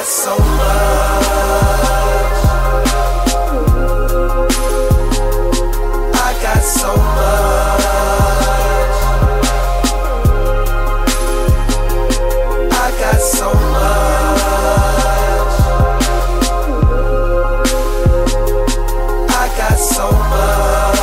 got so much. I got so much. I got so much. I got so much.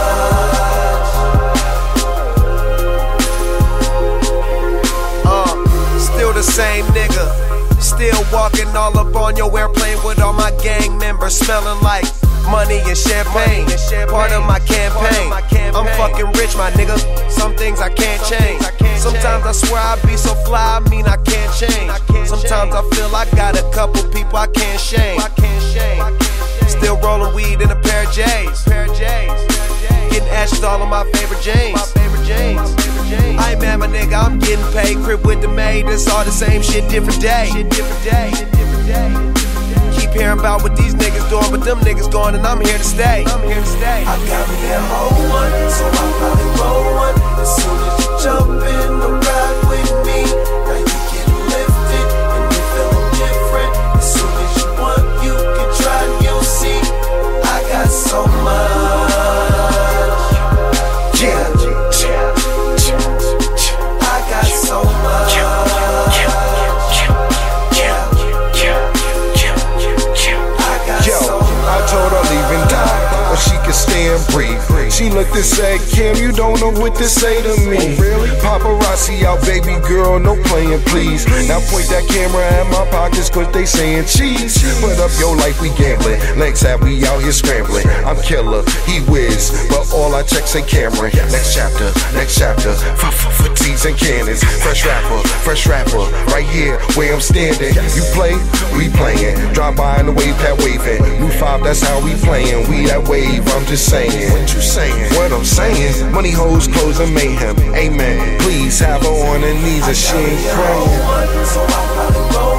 Still the same nigga. Still walking all up on your airplane with all my gang members, smelling like money and champagne. Part of my campaign. I'm fucking rich, my nigga. Some things I can't change. Sometimes I swear I be so fly, I mean I can't change. Sometimes I feel I got a couple people I can't shame. Still rolling weed in a pair of J's. Getting etched all of my favorite James. I ain't mad, my nigga, I'm getting paid. Crib with the maid, it's all the same shit, different day. Keep hearing about what these niggas doing, but them niggas going and I'm here to stay. I got me a whole one, so I'll probably roll one. As soon as you jump in the ride with me, now you get lifted and you feeling different. As soon as you want, you can try and you'll see. I got so much. Yeah. I got so much. I told her leave and die, or she could stay and breathe. She looked and said, Cam, you don't know what to say to me. Paparazzi out, baby girl, no playing, please. Now point that camera at my pockets, cause they saying cheese. Put up your life, we gambling. Legs have we out here scrambling. I'm killer, he whiz, but all I check say Cameron. Next chapter, footies and cannons. Fresh rapper, right here where I'm standing. You play, we playing. Drive by in the wave pad waving. New 5, that's how we playing. We that wave, I'm just saying. What you saying? What I'm saying. Money, hoes, clothes, and mayhem. Amen. Please have her on her knees and she ain't praying.